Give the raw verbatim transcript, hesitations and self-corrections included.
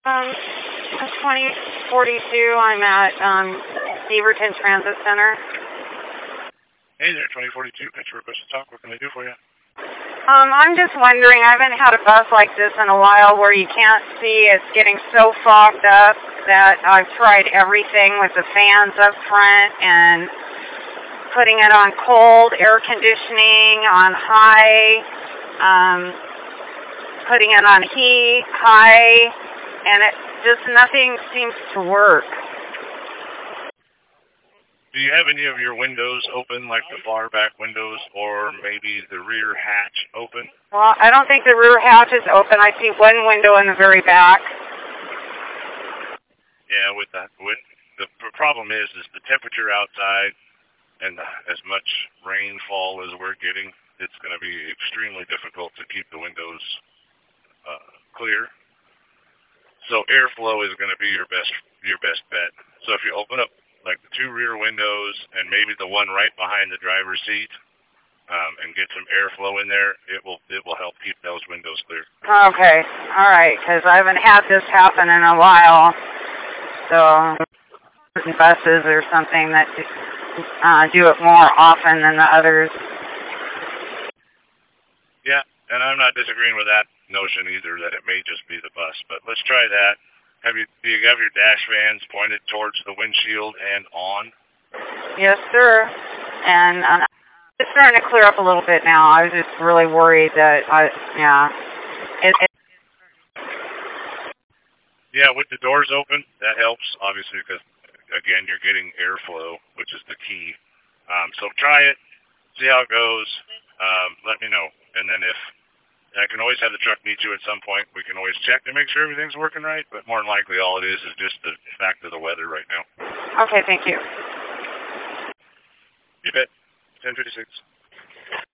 Um, twenty forty-two, I'm at um, Beaverton Transit Center. Hey there, twenty forty-two, Metro Request to Talk. What can I do for you? Um, I'm just wondering, I haven't had a bus like this in a while where you can't see. It's getting so fogged up that I've tried everything with the fans up front and putting it on cold, air conditioning, on high, um, putting it on heat, high, and it just nothing seems to work. Do you have any of your windows open, like the far back windows, or maybe the rear hatch open? Well, I don't think the rear hatch is open. I see one window in the very back. Yeah, with that, with the problem is, is the temperature outside, and as much rainfall as we're getting, it's going to be extremely difficult to keep the windows uh, clear. So airflow is going to be your best your best bet. So if you open up like the two rear windows and maybe the one right behind the driver's seat, um, and get some airflow in there, it will it will help keep those windows clear. Okay, all right, because I haven't had this happen in a while. So buses or something that uh, do it more often than the others. Yeah, and I'm not disagreeing with that notion either, that it may just be the bus. But let's try that. Have you do you have your dash vans pointed towards the windshield and on? Yes, sir. And uh, it's starting to clear up a little bit now. I was just really worried that I, yeah. It, it, yeah, with the doors open, that helps, obviously, because, again, you're getting airflow, which is the key. Um, so try it, see how it goes, um, let me know. And then if I can always have the truck meet you at some point, we can always check to make sure everything's working right, but more than likely all it is is just the fact of the weather right now. Okay, thank you. You bet. ten fifty-six.